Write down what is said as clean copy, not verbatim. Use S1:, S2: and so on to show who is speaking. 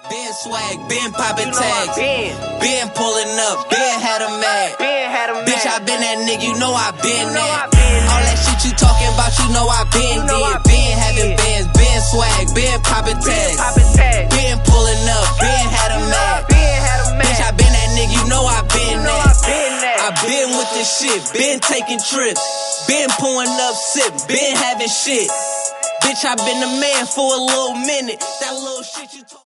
S1: Been swag, been poppin' tags, been pulling up, been had a mag. Bitch, I been that nigga, you know I been that. All that shit you talking about, you know I been did. Been having bands, been swag, been poppin' tags, been pulling up, been had a mag. Bitch, I been that nigga, you know I been that. I been with this shit, been taking trips, been pulling up, sip, been having shit. Bitch, I been the man for a little minute. That little shit you talk